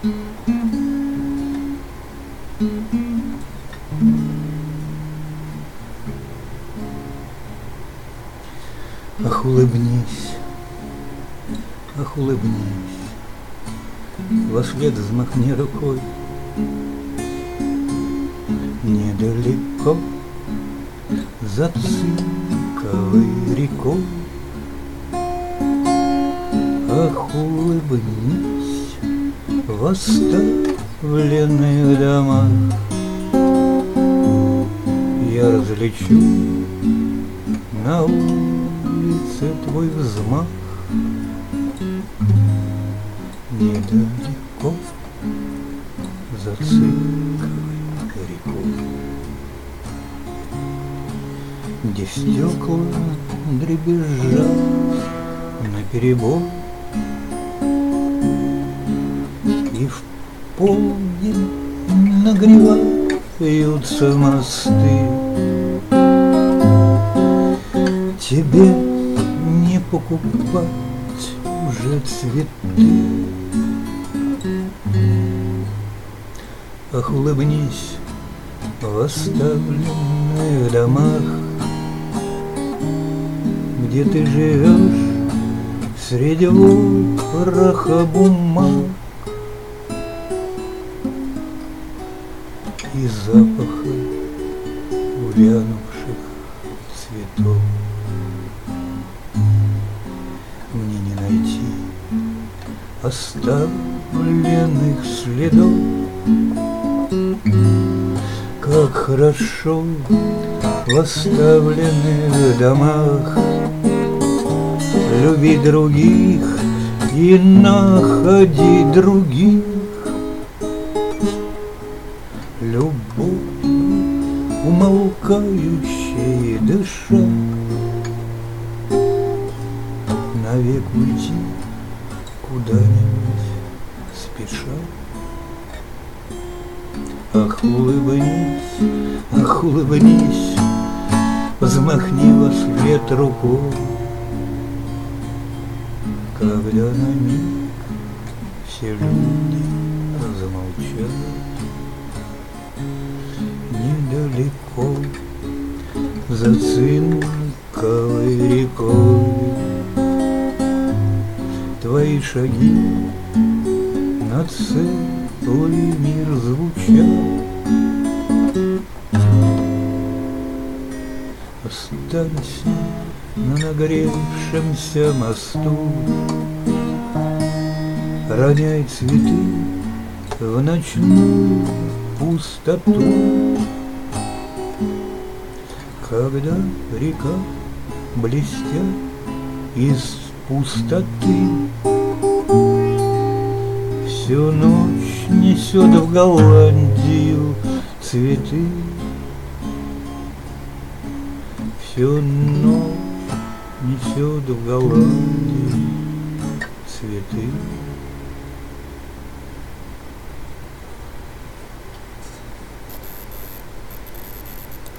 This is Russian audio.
Ах, улыбнись, ах, улыбнись, вослед взмахни рукой. Недалеко за Цинковой рекой. Ах, улыбнись в оставленных домах. Я различу на улице твой взмах. Недалеко за Цинковой рекой, где стекла дребезжат наперебой, и в полдень нагреваются мосты. Тебе не покупать уже цветы. Ах, улыбнись в оставленных домах, где ты живешь среди вороха бумаг и запаха увянувших цветов. Мне не найти оставленных следов. Как хорошо в оставленных домах люби других и находи других. Любовь, умолкающая дыша, навек уйти куда-нибудь спеша. Ах, улыбнись, ах, улыбнись, взмахни вослед рукой, когда на миг все люди замолчат. Недалеко за Цинковой рекой твои шаги над целый мир звучат. Останься на нагревшемся мосту, роняй цветы в ночную пустоту. Когда река, блестя из пустоты, всю ночь несет в Голландию цветы. Всю ночь несет в Голландию цветы.